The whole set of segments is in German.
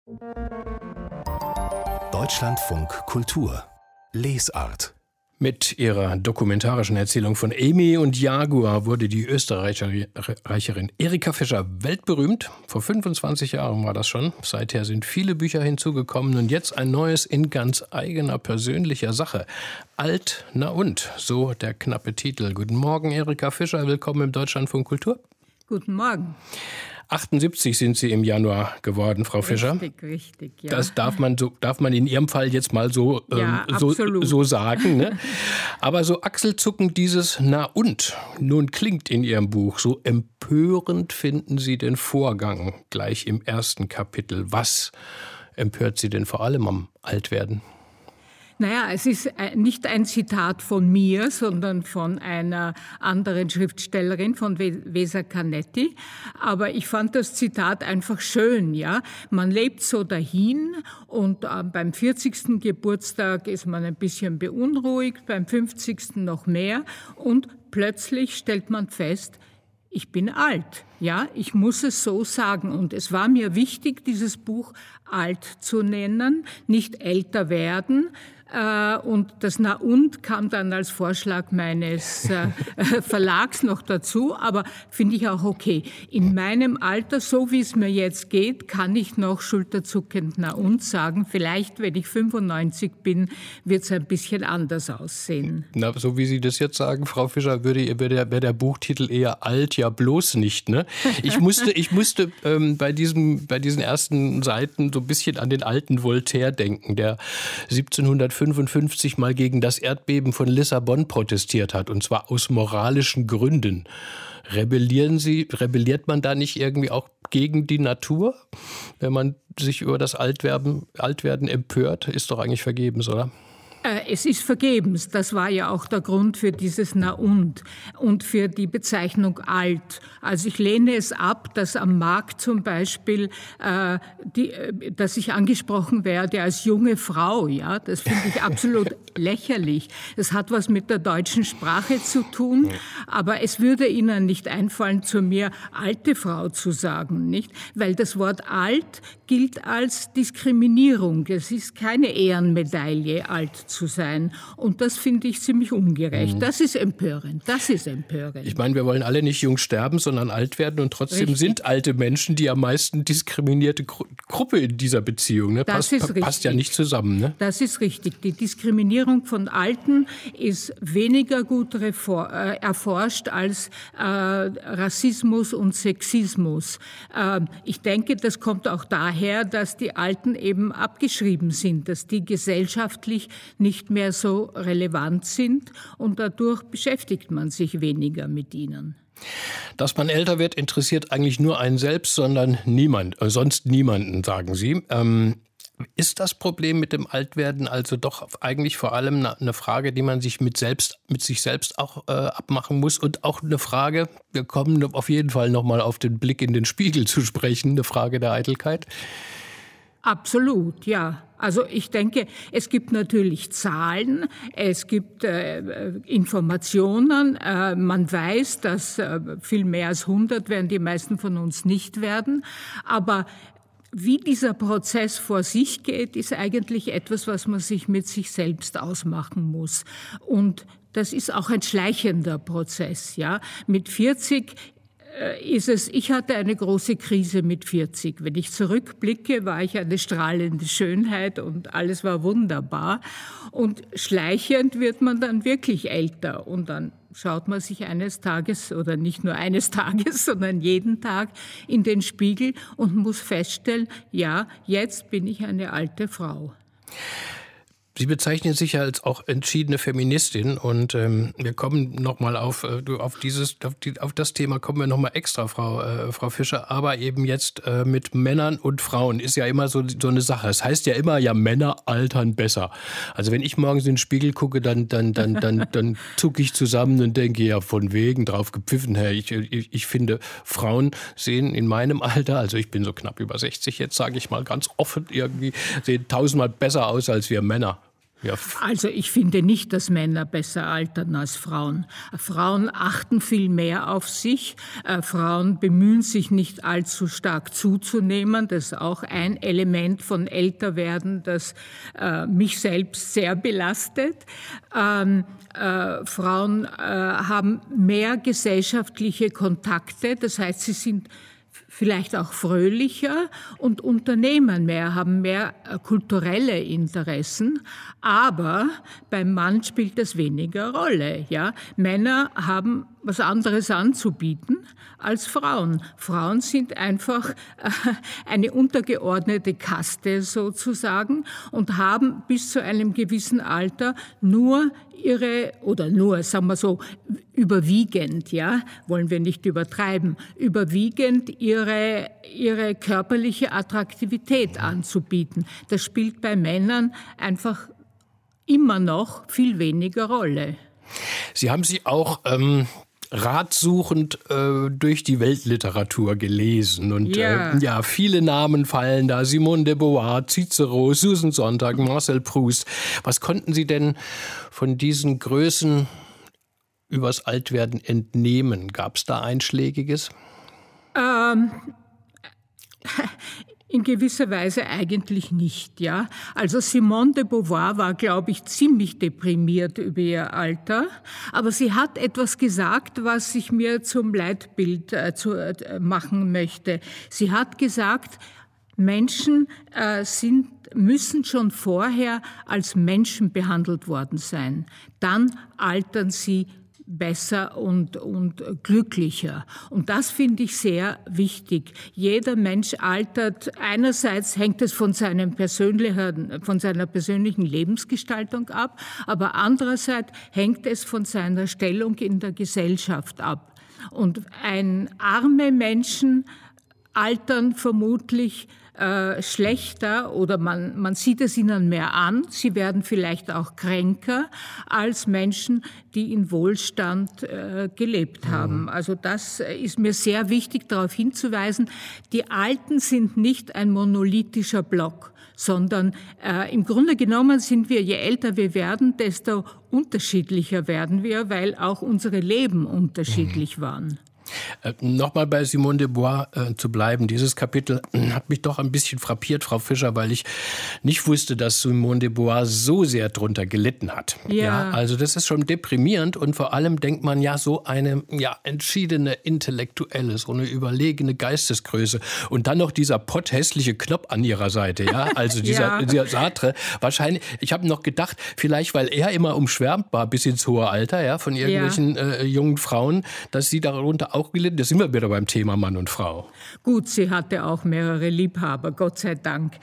Deutschlandfunk Kultur Lesart. Mit ihrer dokumentarischen Erzählung von Amy und Jaguar wurde die Österreicherin Erika Fischer weltberühmt. Vor 25 Jahren war das schon. Seither sind viele Bücher hinzugekommen und jetzt ein neues in ganz eigener persönlicher Sache. Alt, na und, so der knappe Titel. Guten Morgen, Erika Fischer, willkommen im Deutschlandfunk Kultur. Guten Morgen. 78 sind Sie im Januar geworden, Frau Fischer. Richtig, ja. Das darf man in Ihrem Fall jetzt mal so sagen. Ne? Aber so achselzuckend dieses Na und nun klingt in Ihrem Buch. So empörend finden Sie den Vorgang gleich im ersten Kapitel. Was empört Sie denn vor allem am Altwerden? Naja, es ist nicht ein Zitat von mir, sondern von einer anderen Schriftstellerin, von Vesa Canetti. Aber ich fand das Zitat einfach schön, ja. Man lebt so dahin und beim 40. Geburtstag ist man ein bisschen beunruhigt, beim 50. noch mehr und plötzlich stellt man fest, ich bin alt, ja, ich muss es so sagen. Und es war mir wichtig, dieses Buch alt zu nennen, nicht älter werden. Und das Na und kam dann als Vorschlag meines Verlags noch dazu, aber finde ich auch okay. In meinem Alter, so wie es mir jetzt geht, kann ich noch schulterzuckend Na und sagen. Vielleicht, wenn ich 95 bin, wird es ein bisschen anders aussehen. Na, so wie Sie das jetzt sagen, Frau Fischer, wäre der Buchtitel eher alt, ja bloß nicht, ne? Ich musste bei diesen ersten Seiten so ein bisschen an den alten Voltaire denken, der 1755 mal gegen das Erdbeben von Lissabon protestiert hat, und zwar aus moralischen Gründen. Rebelliert man da nicht irgendwie auch gegen die Natur, wenn man sich über das Altwerden empört? Ist doch eigentlich vergebens, oder? Es ist vergebens. Das war ja auch der Grund für dieses Na und für die Bezeichnung alt. Also ich lehne es ab, dass am Markt zum Beispiel, dass ich angesprochen werde als junge Frau. Ja, das finde ich absolut lächerlich. Das hat was mit der deutschen Sprache zu tun, aber es würde Ihnen nicht einfallen, zu mir alte Frau zu sagen, nicht? Weil das Wort alt gilt als Diskriminierung. Es ist keine Ehrenmedaille, alt zu sein. Und das finde ich ziemlich ungerecht. Das ist empörend. Ich meine, wir wollen alle nicht jung sterben, sondern alt werden. Und trotzdem sind alte Menschen die am meisten diskriminierte Gruppe in dieser Beziehung. Ne? Passt ja nicht zusammen. Ne? Das ist richtig. Die Diskriminierung von Alten ist weniger gut erforscht als Rassismus und Sexismus. Ich denke, das kommt auch daher, dass die Alten eben abgeschrieben sind, dass die gesellschaftlich nicht mehr so relevant sind und dadurch beschäftigt man sich weniger mit ihnen. Dass man älter wird, interessiert eigentlich nur einen selbst, sondern sonst niemanden, sagen Sie. Ist das Problem mit dem Altwerden also doch eigentlich vor allem eine Frage, die man sich mit sich selbst auch abmachen muss, und auch eine Frage, wir kommen auf jeden Fall nochmal auf den Blick in den Spiegel zu sprechen, eine Frage der Eitelkeit? Absolut, ja. Also ich denke, es gibt natürlich Zahlen, es gibt Informationen. Man weiß, dass viel mehr als 100 werden die meisten von uns nicht werden. Aber wie dieser Prozess vor sich geht, ist eigentlich etwas, was man sich mit sich selbst ausmachen muss. Und das ist auch ein schleichender Prozess, ja. Mit 40 ich hatte eine große Krise mit 40. Wenn ich zurückblicke, war ich eine strahlende Schönheit und alles war wunderbar. Und schleichend wird man dann wirklich älter und dann schaut man sich eines Tages, oder nicht nur eines Tages, sondern jeden Tag in den Spiegel und muss feststellen, ja, jetzt bin ich eine alte Frau. Sie bezeichnen sich ja als auch entschiedene Feministin, und wir kommen nochmal auf das Thema kommen wir nochmal extra, Frau Fischer, aber eben jetzt mit Männern und Frauen ist ja immer so eine Sache. Es heißt ja immer, ja, Männer altern besser. Also wenn ich morgens in den Spiegel gucke, dann zucke ich zusammen und denke, ja, von wegen drauf gepfiffen, Herr. Ich finde, Frauen sehen in meinem Alter, also ich bin so knapp über 60 jetzt, sage ich mal ganz offen irgendwie, sehen tausendmal besser aus als wir Männer. Ja. Also ich finde nicht, dass Männer besser altern als Frauen. Frauen achten viel mehr auf sich. Frauen bemühen sich nicht allzu stark zuzunehmen. Das ist auch ein Element von Älterwerden, das mich selbst sehr belastet. Frauen haben mehr gesellschaftliche Kontakte. Das heißt, sie sind vielleicht auch fröhlicher und unternehmen mehr, haben mehr kulturelle Interessen. Aber beim Mann spielt das weniger Rolle. Ja? Männer haben was anderes anzubieten als Frauen. Frauen sind einfach eine untergeordnete Kaste sozusagen und haben bis zu einem gewissen Alter sagen wir so, überwiegend, ja, wollen wir nicht übertreiben, überwiegend ihre körperliche Attraktivität anzubieten. Das spielt bei Männern einfach immer noch viel weniger Rolle. Sie haben sich auch ratsuchend durch die Weltliteratur gelesen. Und viele Namen fallen da. Simone de Beauvoir, Cicero, Susan Sontag, Marcel Proust. Was konnten Sie denn von diesen Größen übers Altwerden entnehmen? Gab es da Einschlägiges? In gewisser Weise eigentlich nicht, ja. Also Simone de Beauvoir war, glaube ich, ziemlich deprimiert über ihr Alter. Aber sie hat etwas gesagt, was ich mir zum Leitbild machen möchte. Sie hat gesagt, Menschen müssen schon vorher als Menschen behandelt worden sein. Dann altern sie besser und glücklicher. Und das finde ich sehr wichtig. Jeder Mensch altert. Einerseits hängt es von seiner persönlichen Lebensgestaltung ab, aber andererseits hängt es von seiner Stellung in der Gesellschaft ab. Und arme Menschen altern vermutlich schlechter oder man sieht es ihnen mehr an. Sie werden vielleicht auch kränker als Menschen, die in Wohlstand gelebt haben. Also das ist mir sehr wichtig, darauf hinzuweisen. Die Alten sind nicht ein monolithischer Block, sondern im Grunde genommen sind wir, je älter wir werden, desto unterschiedlicher werden wir, weil auch unsere Leben unterschiedlich waren. Nochmal bei Simone de Beauvoir zu bleiben. Dieses Kapitel hat mich doch ein bisschen frappiert, Frau Fischer, weil ich nicht wusste, dass Simone de Beauvoir so sehr drunter gelitten hat. Ja, also das ist schon deprimierend und vor allem denkt man so eine entschiedene Intellektuelle, so eine überlegene Geistesgröße und dann noch dieser potthässliche Knopf an ihrer Seite. Ja, also dieser Sartre. Wahrscheinlich, ich habe noch gedacht, vielleicht weil er immer umschwärmt war bis ins hohe Alter, von irgendwelchen jungen Frauen, dass sie darunter auch gelitten. Da sind wir wieder beim Thema Mann und Frau. Gut, sie hatte auch mehrere Liebhaber, Gott sei Dank.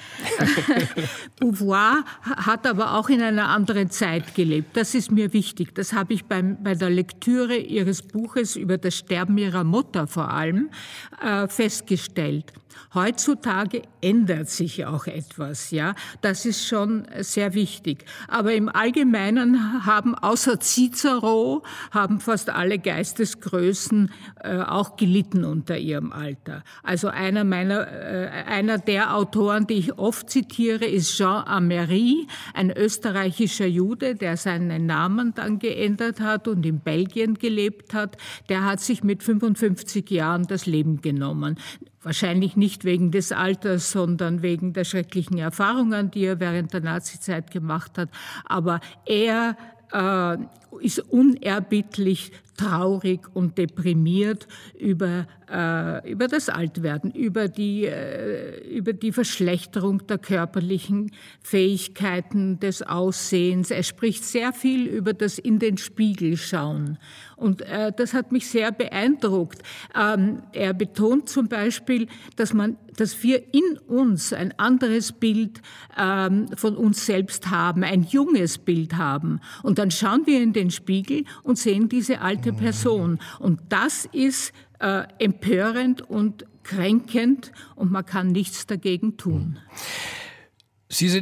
Beauvoir hat aber auch in einer anderen Zeit gelebt. Das ist mir wichtig. Das habe ich bei der Lektüre ihres Buches über das Sterben ihrer Mutter vor allem festgestellt. Heutzutage ändert sich auch etwas, ja. Das ist schon sehr wichtig. Aber im Allgemeinen haben außer Cicero fast alle Geistesgrößen auch gelitten unter ihrem Alter. Also einer der Autoren, die ich oft zitiere, ist Jean Amery, ein österreichischer Jude, der seinen Namen dann geändert hat und in Belgien gelebt hat. Der hat sich mit 55 Jahren das Leben genommen. Wahrscheinlich nicht wegen des Alters, sondern wegen der schrecklichen Erfahrungen, die er während der Nazizeit gemacht hat. Aber er ist unerbittlich traurig und deprimiert über das Altwerden, über die Verschlechterung der körperlichen Fähigkeiten, des Aussehens. Er spricht sehr viel über das in den Spiegel schauen. Und das hat mich sehr beeindruckt. Er betont zum Beispiel, dass wir in uns ein anderes Bild von uns selbst haben, ein junges Bild haben. Und dann schauen wir in den Spiegel und sehen diese alte Person. Und das ist empörend und kränkend und man kann nichts dagegen tun. Sie sind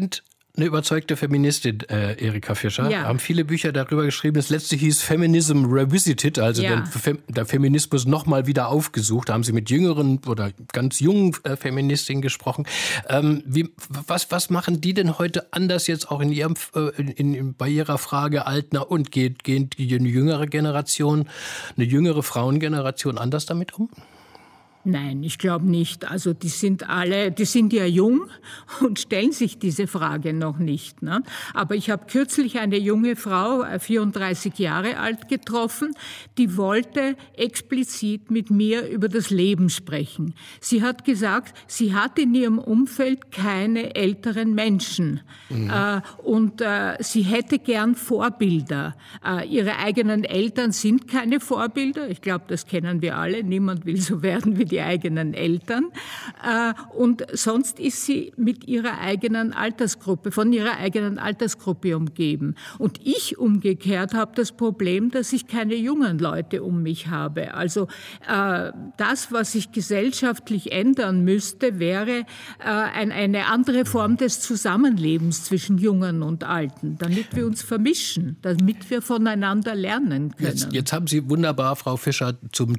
eine überzeugte Feministin, Erika Fischer. Ja. Haben viele Bücher darüber geschrieben. Das letzte hieß Feminism Revisited, also der Feminismus nochmal wieder aufgesucht. Da haben Sie mit jüngeren oder ganz jungen Feministinnen gesprochen. Was machen die denn heute anders jetzt auch in ihrem, bei ihrer Frage alt, na und geht die jüngere Generation, eine jüngere Frauengeneration anders damit um? Nein, ich glaube nicht. Also die sind ja jung und stellen sich diese Frage noch nicht. Ne? Aber ich habe kürzlich eine junge Frau, 34 Jahre alt, getroffen, die wollte explizit mit mir über das Leben sprechen. Sie hat gesagt, sie hat in ihrem Umfeld keine älteren Menschen. Und sie hätte gern Vorbilder. Ihre eigenen Eltern sind keine Vorbilder. Ich glaube, das kennen wir alle. Niemand will so werden wie die eigenen Eltern. Und sonst ist sie mit ihrer eigenen Altersgruppe, von ihrer eigenen Altersgruppe umgeben. Und ich umgekehrt habe das Problem, dass ich keine jungen Leute um mich habe. Also das, was sich gesellschaftlich ändern müsste, wäre eine andere Form des Zusammenlebens zwischen Jungen und Alten, damit wir uns vermischen, damit wir voneinander lernen können. Jetzt haben Sie wunderbar, Frau Fischer, zum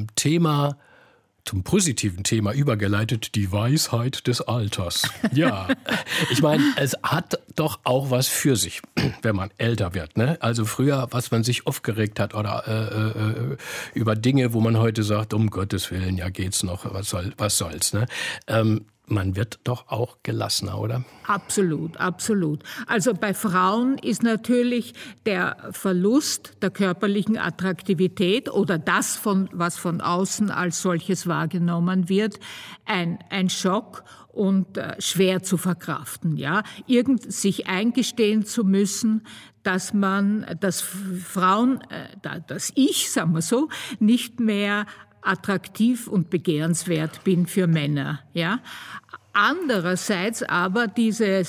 positiven Thema übergeleitet, die Weisheit des Alters. Ja, ich meine, es hat doch auch was für sich, wenn man älter wird. Ne? Also früher, was man sich aufgeregt hat oder über Dinge, wo man heute sagt, um Gottes Willen, ja geht's noch, was soll's. Ne? Man wird doch auch gelassener, oder? Absolut, absolut. Also bei Frauen ist natürlich der Verlust der körperlichen Attraktivität oder das, was von außen als solches wahrgenommen wird, ein Schock und schwer zu verkraften. Ja? Sich eingestehen zu müssen, dass Frauen, dass ich, sagen wir so, nicht mehr attraktiv und begehrenswert bin für Männer, ja. Andererseits aber der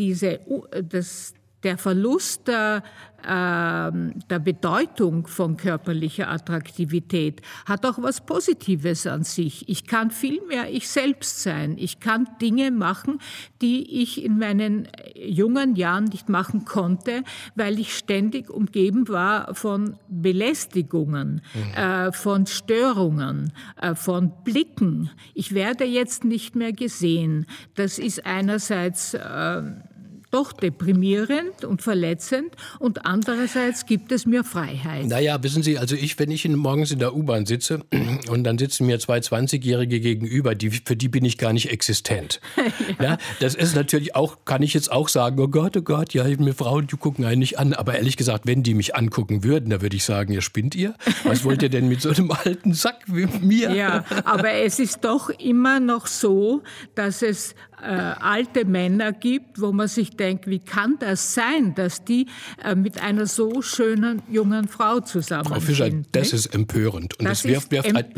Verlust der Bedeutung von körperlicher Attraktivität hat auch was Positives an sich. Ich kann viel mehr ich selbst sein. Ich kann Dinge machen, die ich in meinen jungen Jahren nicht machen konnte, weil ich ständig umgeben war von Belästigungen, von Störungen, von Blicken. Ich werde jetzt nicht mehr gesehen. Das ist einerseits doch deprimierend und verletzend und andererseits gibt es mir Freiheit. Naja, wissen Sie, also wenn ich morgens in der U-Bahn sitze und dann sitzen mir zwei 20-Jährige gegenüber, für die bin ich gar nicht existent. Ja, das ist natürlich auch, kann ich jetzt auch sagen, oh Gott, ja, mir Frauen, die gucken einen nicht an. Aber ehrlich gesagt, wenn die mich angucken würden, da würde ich sagen, ja, spinnt ihr? Was wollt ihr denn mit so einem alten Sack wie mir? Ja, aber es ist doch immer noch so, dass es alte Männer gibt, wo man sich denkt, wie kann das sein, dass die mit einer so schönen jungen Frau zusammen sind? Frau Fischer, das ist empörend. Und das wirft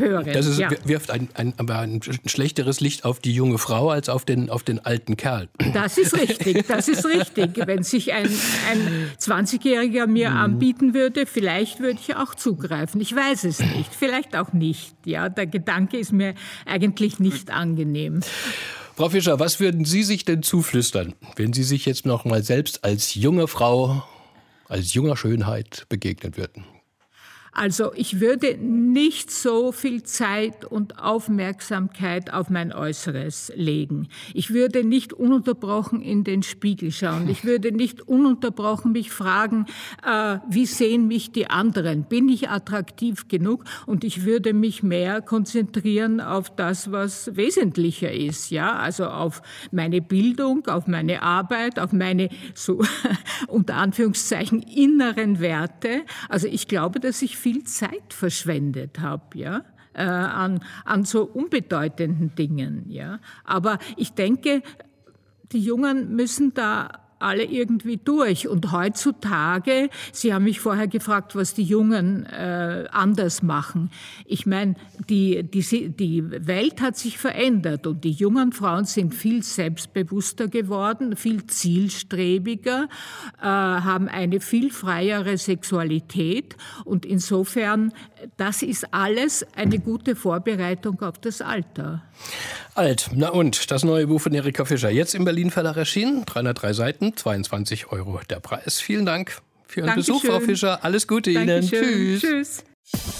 ein schlechteres Licht auf die junge Frau als auf den alten Kerl. Das ist richtig. Wenn sich ein 20-Jähriger mir anbieten würde, vielleicht würde ich auch zugreifen. Ich weiß es nicht, vielleicht auch nicht. Ja, der Gedanke ist mir eigentlich nicht angenehm. Frau Fischer, was würden Sie sich denn zuflüstern, wenn Sie sich jetzt noch mal selbst als junge Frau, als junger Schönheit begegnen würden? Also ich würde nicht so viel Zeit und Aufmerksamkeit auf mein Äußeres legen. Ich würde nicht ununterbrochen in den Spiegel schauen. Ich würde nicht ununterbrochen mich fragen, wie sehen mich die anderen? Bin ich attraktiv genug? Und ich würde mich mehr konzentrieren auf das, was wesentlicher ist. Ja, also auf meine Bildung, auf meine Arbeit, auf meine so unter Anführungszeichen inneren Werte. Also ich glaube, dass ich viel Zeit verschwendet habe, ja, an so unbedeutenden Dingen, ja. Aber ich denke, die Jungen müssen da alle irgendwie durch. Und heutzutage, Sie haben mich vorher gefragt, was die Jungen anders machen. Ich meine, die Welt hat sich verändert und die jungen Frauen sind viel selbstbewusster geworden, viel zielstrebiger, haben eine viel freiere Sexualität und insofern, das ist alles eine gute Vorbereitung auf das Alter. Alt, na und, das neue Buch von Erika Fischer, jetzt im Berlin Verlag erschienen, 303 Seiten. kosten 22 € der Preis. Vielen Dank für Ihren Dankeschön. Besuch, Frau Fischer. Alles Gute Dankeschön. Ihnen. Tschüss. Tschüss.